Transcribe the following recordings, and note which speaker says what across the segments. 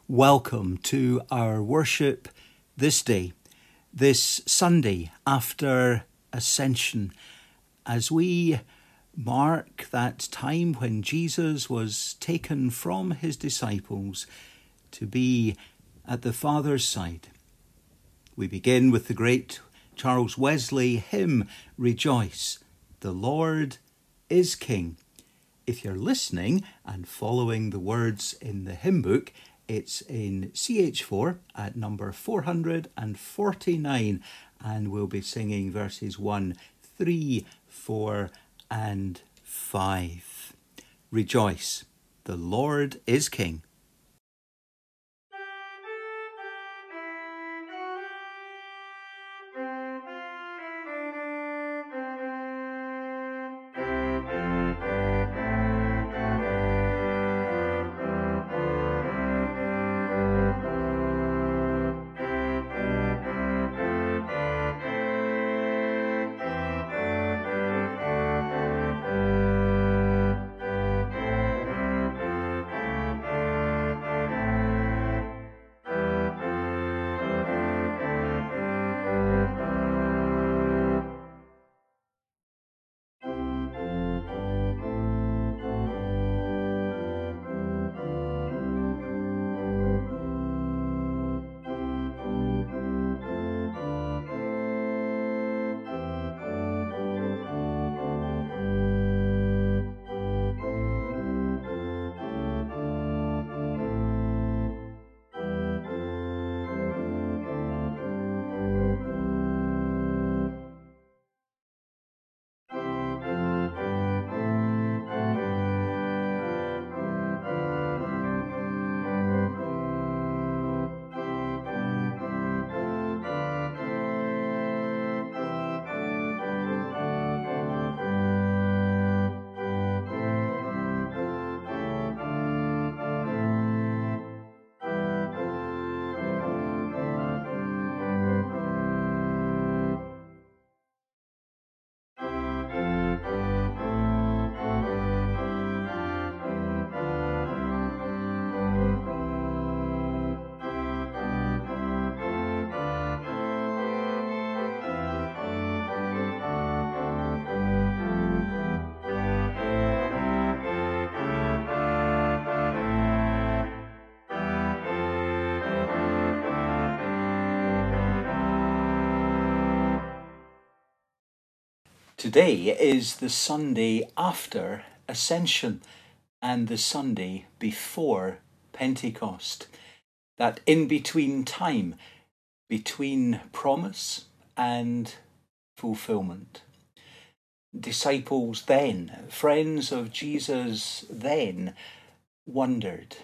Speaker 1: Welcome to our worship this day, this Sunday after Ascension, as we mark that time when Jesus was taken from his disciples to be at the Father's side. We begin with the great Charles Wesley hymn, Rejoice, the Lord is King. If you're listening and following the words in the hymn book, it's in CH4 at number 449, and we'll be singing verses 1, 3, 4 and 5. Rejoice, the Lord is King. Today is the Sunday after Ascension and the Sunday before Pentecost, that in-between time between promise and fulfillment. Disciples then, friends of Jesus then, wondered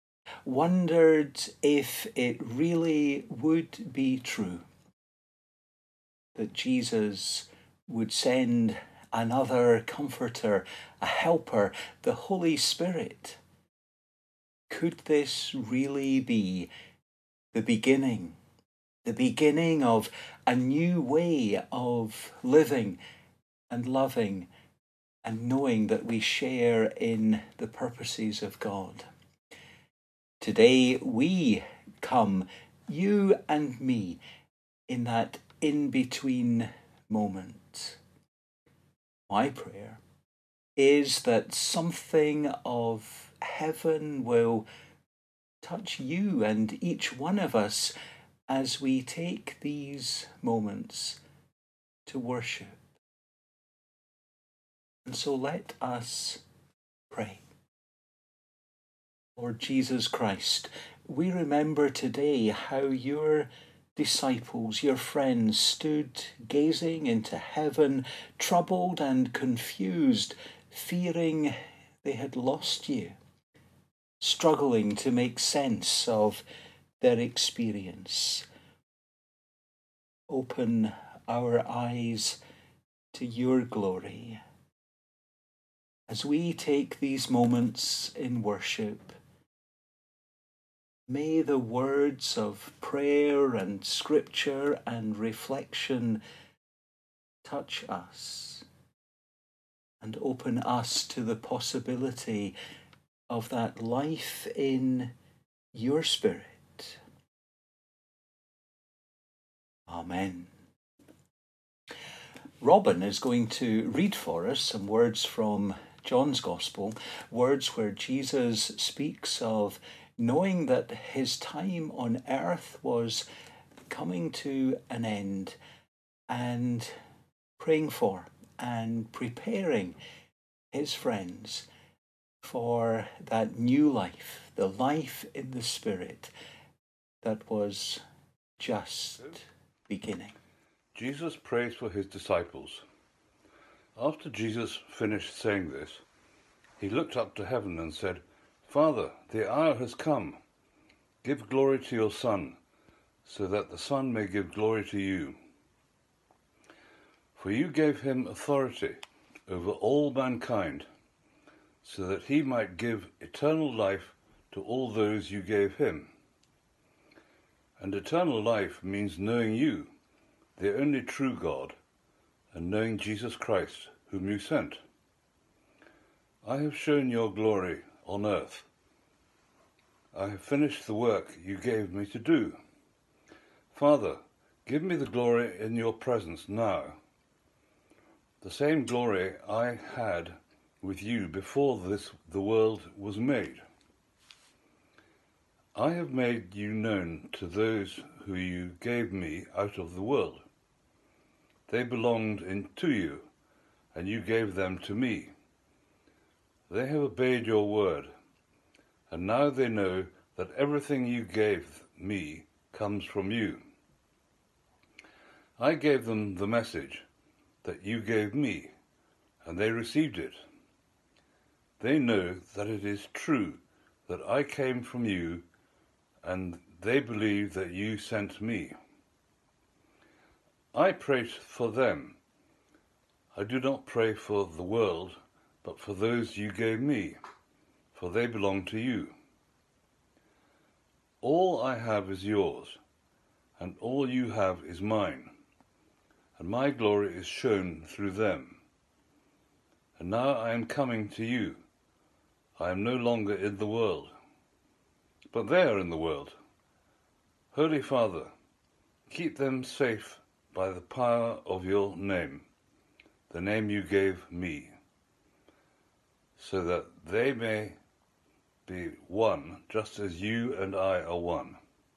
Speaker 1: if it really would be true that Jesus would send another comforter, a helper, the Holy Spirit. Could this really be the beginning of a new way of living and loving and knowing that we share in the purposes of God? Today we come, you and me, in that in-between moment. My prayer is that something of heaven will touch you and each one of us as we take these moments to worship. And so let us pray. Lord Jesus Christ, we remember today how your disciples, your friends, stood gazing into heaven, troubled and confused, fearing they had lost you, struggling to make sense of their experience. Open our eyes to your glory. As we take these moments in worship, may the words of prayer and scripture and reflection touch us and open us to the possibility of that life in your Spirit. Amen. Robin is going to read for us some words from John's Gospel, words where Jesus speaks of knowing that his time on earth was coming to an end and praying for and preparing his friends for that new life, the life in the Spirit that was just beginning.
Speaker 2: Jesus prays for his disciples. After Jesus finished saying this, he looked up to heaven and said, "Father, the hour has come. Give glory to your Son, so that the Son may give glory to you. For you gave him authority over all mankind, so that he might give eternal life to all those you gave him. And eternal life means knowing you, the only true God, and knowing Jesus Christ, whom you sent. I have shown your glory on earth. I have finished the work you gave me to do. Father, give me the glory in your presence now, the same glory I had with you before the world was made. I have made you known to those who you gave me out of the world. They belonged to you, and you gave them to me. They have obeyed your word, and now they know that everything you gave me comes from you. I gave them the message that you gave me, and they received it. They know that it is true that I came from you, and they believe that you sent me. I pray for them. I do not pray for the world, but for those you gave me, for they belong to you. All I have is yours, and all you have is mine, and my glory is shown through them. And now I am coming to you. I am no longer in the world, but they are in the world. Holy Father, keep them safe by the power of your name, the name you gave me, so that they may be one, just as you and I are one.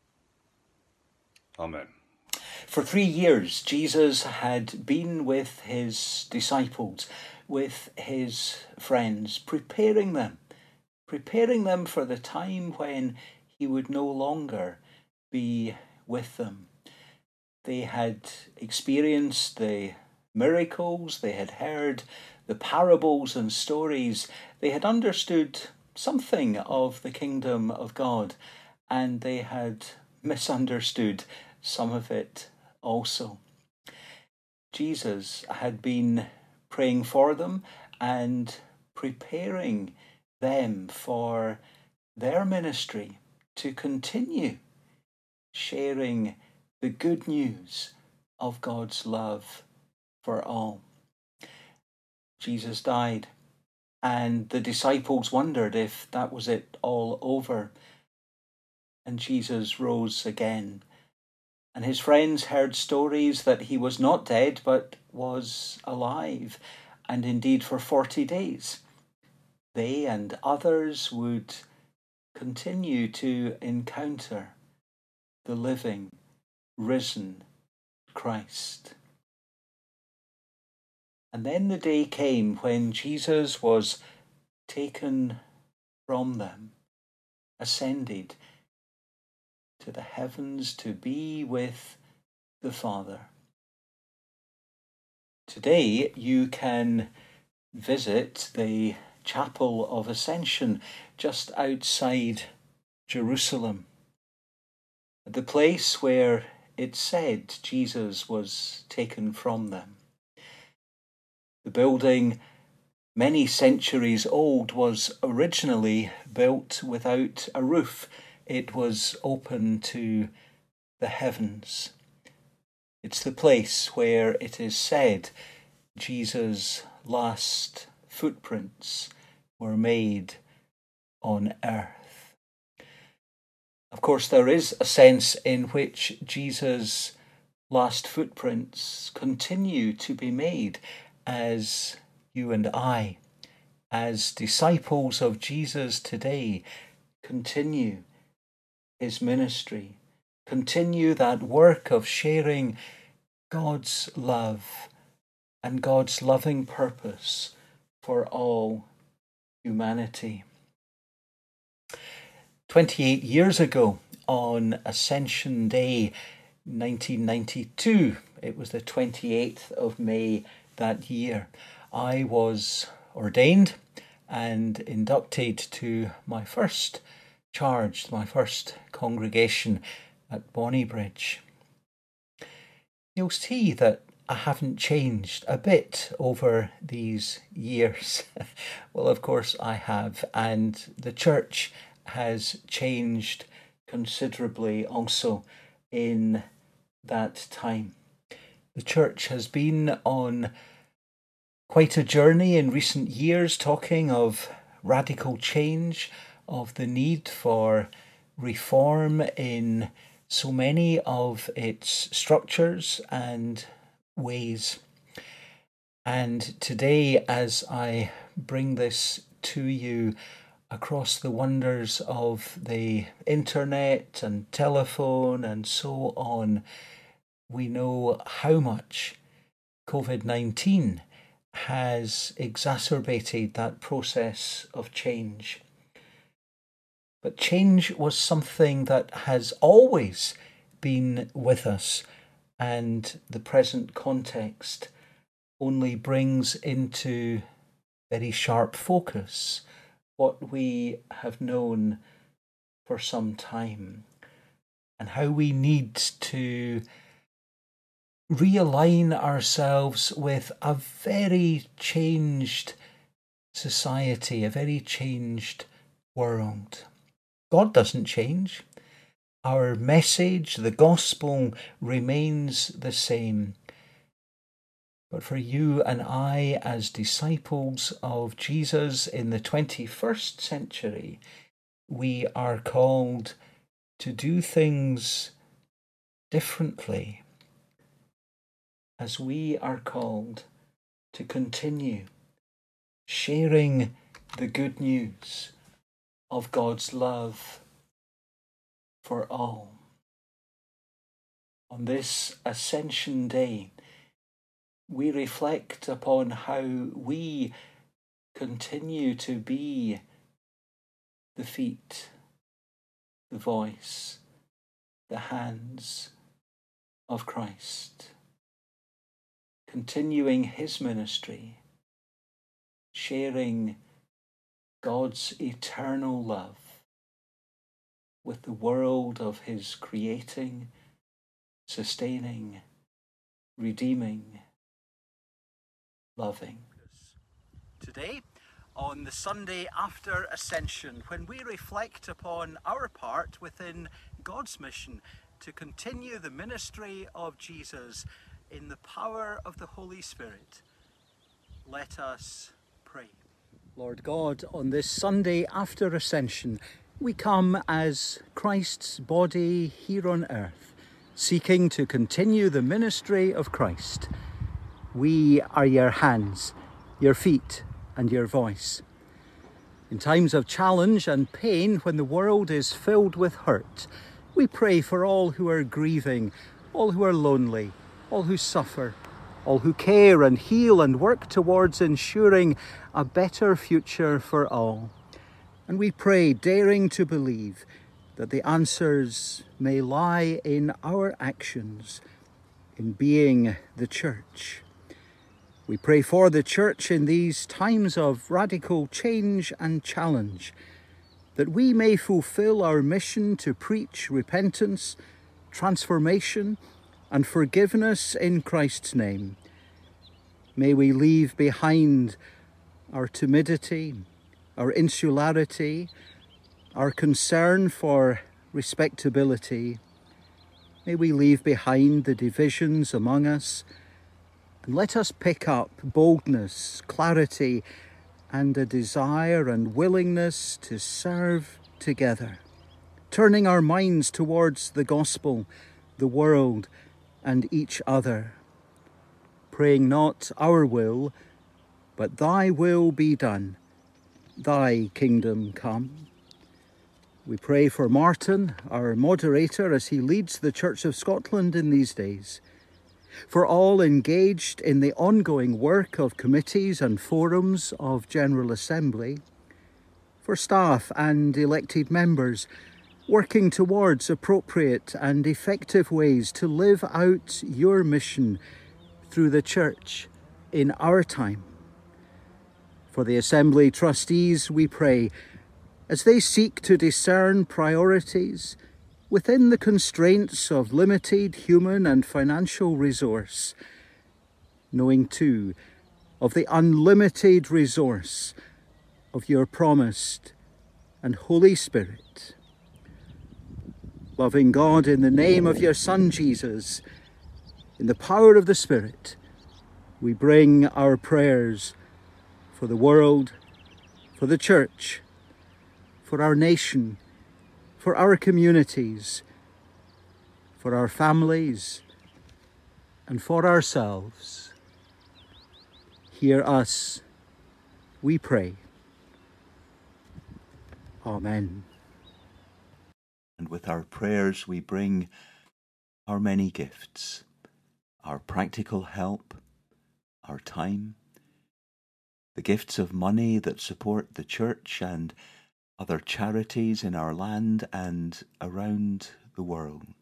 Speaker 2: Amen.
Speaker 1: For 3 years, Jesus had been with his disciples, with his friends, preparing them for the time when he would no longer be with them. They had experienced the miracles, they had heard the parables and stories, they had understood something of the kingdom of God, and they had misunderstood some of it also. Jesus had been praying for them and preparing them for their ministry to continue sharing the good news of God's love for all. Jesus died, and the disciples wondered if that was it all over. And Jesus rose again, and his friends heard stories that he was not dead but was alive, and indeed for 40 days they and others would continue to encounter the living, risen Christ. And then the day came when Jesus was taken from them, ascended to the heavens to be with the Father. Today you can visit the Chapel of Ascension just outside Jerusalem, the place where it said Jesus was taken from them. The building, many centuries old, was originally built without a roof. It was open to the heavens. It's the place where it is said Jesus' last footprints were made on earth. Of course, there is a sense in which Jesus' last footprints continue to be made as you and I, as disciples of Jesus today, continue his ministry, continue that work of sharing God's love and God's loving purpose for all humanity. 28 years ago, on Ascension Day 1992, it was the 28th of May that year, I was ordained and inducted to my first charge, my first congregation at Bonnybridge. You'll see that I haven't changed a bit over these years. Well, of course I have, and the church has changed considerably also in that time. The church has been on quite a journey in recent years, talking of radical change, of the need for reform in so many of its structures and ways. And today, as I bring this to you across the wonders of the internet and telephone and so on, we know how much COVID-19 has exacerbated that process of change. But change was something that has always been with us, and the present context only brings into very sharp focus what we have known for some time, and how we need to realign ourselves with a very changed society, a very changed world. God doesn't change. Our message, the gospel, remains the same. But for you and I, as disciples of Jesus in the 21st century, we are called to do things differently, as we are called to continue sharing the good news of God's love for all. On this Ascension Day, we reflect upon how we continue to be the feet, the voice, the hands of Christ, continuing his ministry, sharing God's eternal love with the world of his creating, sustaining, redeeming, loving. Today, on the Sunday after Ascension, when we reflect upon our part within God's mission to continue the ministry of Jesus in the power of the Holy Spirit, let us pray. Lord God, on this Sunday after Ascension, we come as Christ's body here on earth, seeking to continue the ministry of Christ. We are your hands, your feet, and your voice. In times of challenge and pain, when the world is filled with hurt, we pray for all who are grieving, all who are lonely, all who suffer, all who care and heal and work towards ensuring a better future for all. And we pray, daring to believe that the answers may lie in our actions, in being the church. We pray for the church in these times of radical change and challenge, that we may fulfill our mission to preach repentance, transformation, and forgiveness in Christ's name. May we leave behind our timidity, our insularity, our concern for respectability. May we leave behind the divisions among us, and let us pick up boldness, clarity, and a desire and willingness to serve together. turning our minds towards the gospel, the world, and each other, praying not our will, but thy will be done, thy kingdom come. We pray for Martin, our moderator, as he leads the Church of Scotland in these days, for all engaged in the ongoing work of committees and forums of General Assembly, for staff and elected members working towards appropriate and effective ways to live out your mission through the Church in our time. For the Assembly trustees, we pray, as they seek to discern priorities within the constraints of limited human and financial resource, knowing too of the unlimited resource of your promised and Holy Spirit. Loving God, in the name of your Son Jesus, in the power of the Spirit, we bring our prayers for the world, for the Church, for our nation, for our communities, for our families, and for ourselves. Hear us, we pray. Amen.
Speaker 3: And with our prayers we bring our many gifts, our practical help, our time, the gifts of money that support the Church and other charities in our land and around the world.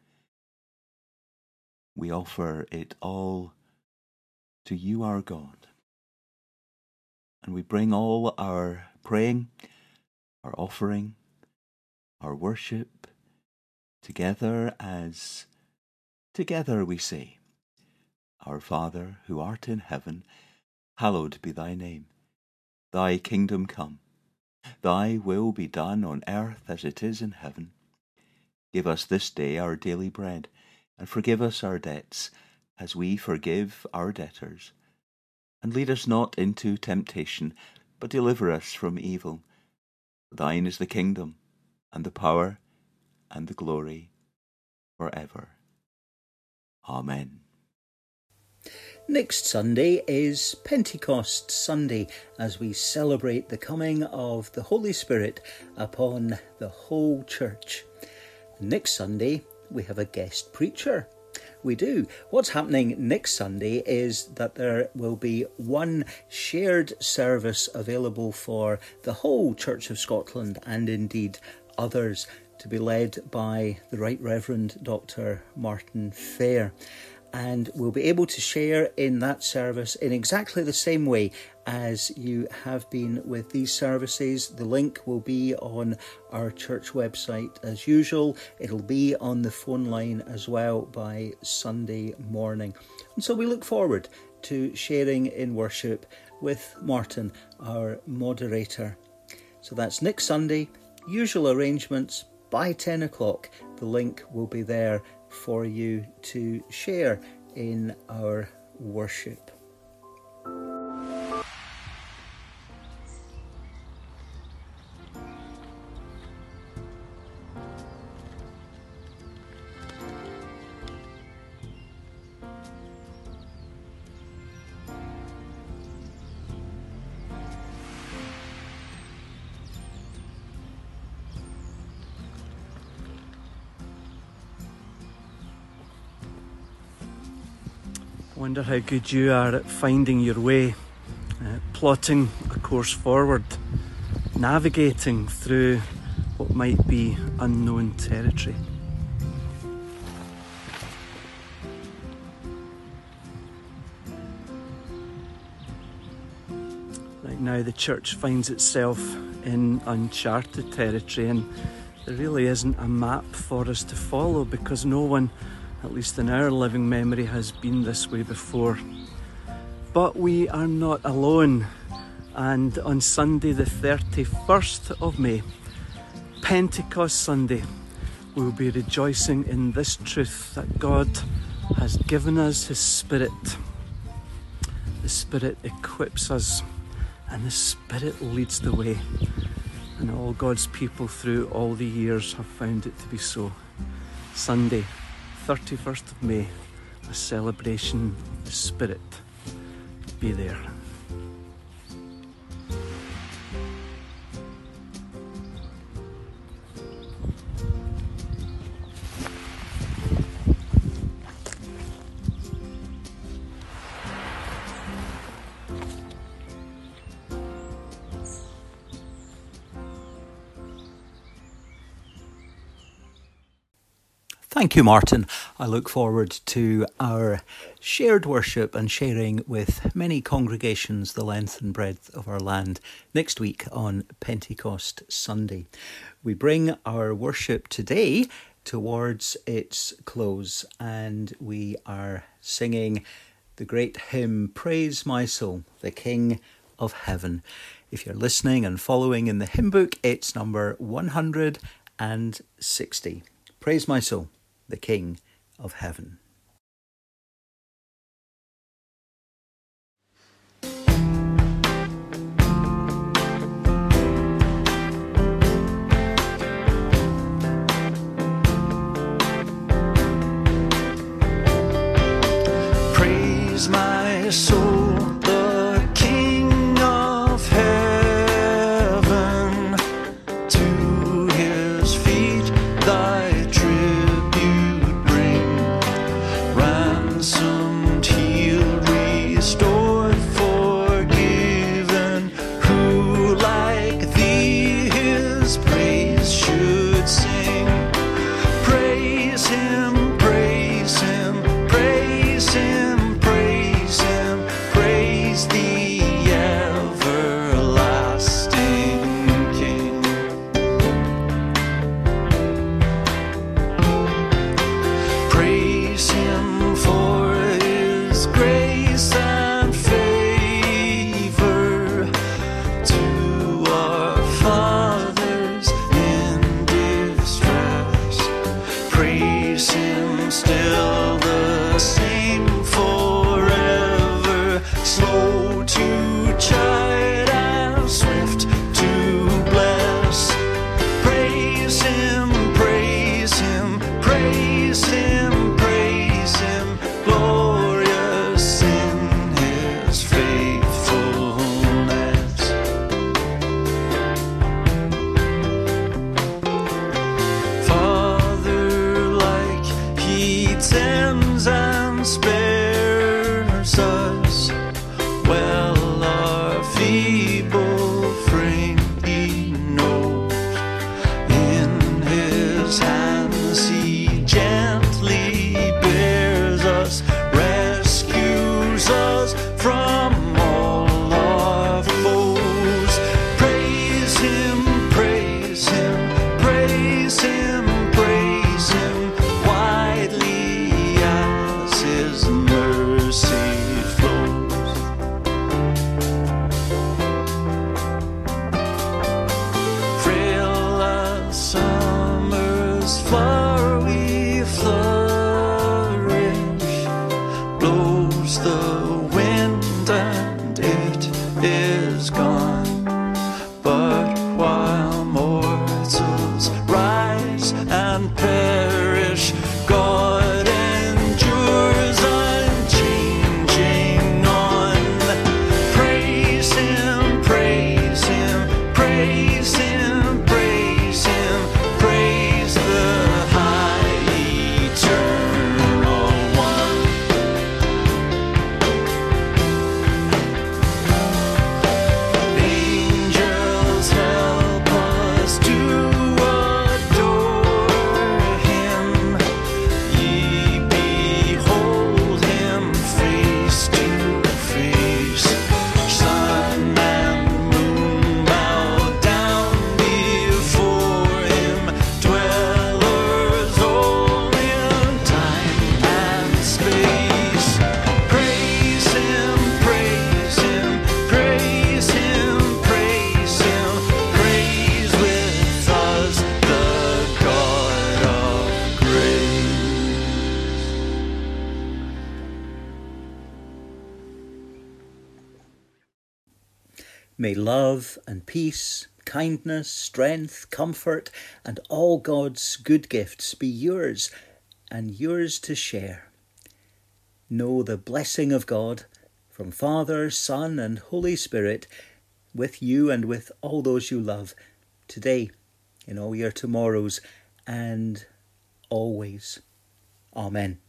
Speaker 3: We offer it all to you, our God. And we bring all our praying, our offering, our worship together as together we say, Our Father, who art in heaven, hallowed be thy name. Thy kingdom come. Thy will be done on earth as it is in heaven. Give us this day our daily bread, and forgive us our debts, as we forgive our debtors. And lead us not into temptation, but deliver us from evil. Thine is the kingdom, and the power, and the glory, forever. Amen.
Speaker 1: Next Sunday is Pentecost Sunday, as we celebrate the coming of the Holy Spirit upon the whole Church. Next Sunday, we have a guest preacher. We do. What's happening next Sunday is that there will be one shared service available for the whole Church of Scotland, and indeed others, to be led by the Right Reverend Dr. Martin Fair. And we'll be able to share in that service in exactly the same way as you have been with these services. The link will be on our church website as usual. It'll be on the phone line as well by Sunday morning. And so we look forward to sharing in worship with Martin, our moderator. So that's next Sunday, usual arrangements by 10 o'clock. The link will be there for you to share in our worship.
Speaker 4: I wonder how good you are at finding your way, plotting a course forward, navigating through what might be unknown territory. Right now the Church finds itself in uncharted territory, and there really isn't a map for us to follow because no one, at least in our living memory, has been this way before. But we are not alone, and on Sunday the 31st of May, Pentecost Sunday, we'll be rejoicing in this truth that God has given us His Spirit. The Spirit equips us, and the Spirit leads the way. And And all God's people through all the years have found it to be so. Sunday, 31st of May, a celebration of the Spirit. Be there.
Speaker 1: Thank you, Martin. I look forward to our shared worship and sharing with many congregations the length and breadth of our land next week on Pentecost Sunday. We bring our worship today towards its close, and we are singing the great hymn, Praise My Soul, the King of Heaven. If you're listening and following in the hymn book, it's number 160. Praise my soul, the King of Heaven.
Speaker 5: Praise my soul, the King of Heaven, to his feet thy tribute bring, ransomed, healed, restored, forgiven, who like thee his praise should sing. Praise him, praise him, praise him, praise him, praise the everlasting King. Praise him for his grace and favor to our fathers in distress. Praise him still the same forever, slow to chide and swift to bless. Praise him, praise him, praise him, praise him, glorious in his faithfulness. Father-like, he tends and spares us. Well, our feeble frame he knows. In his hands he gently bears us, rescues us from all our foes. Praise him, praise him, praise him, praise him, widely as his mercy flows. Frail as summer's flower we flourish, blows the wind and it is gone. But while mortals rise and perish, God endures unchanging on. Praise him, praise him, praise him, praise him, praise the high eternal one. Angels help us to adore him. Ye behold him face to face. Sun and moon bow down before him, dwellers all in time and space. Praise him, praise him, praise him, praise him, praise with us the God of grace.
Speaker 1: May love and peace, kindness, strength, comfort, and all God's good gifts be yours and yours to share. Know the blessing of God from Father, Son, and Holy Spirit with you and with all those you love today, in all your tomorrows, and always. Amen.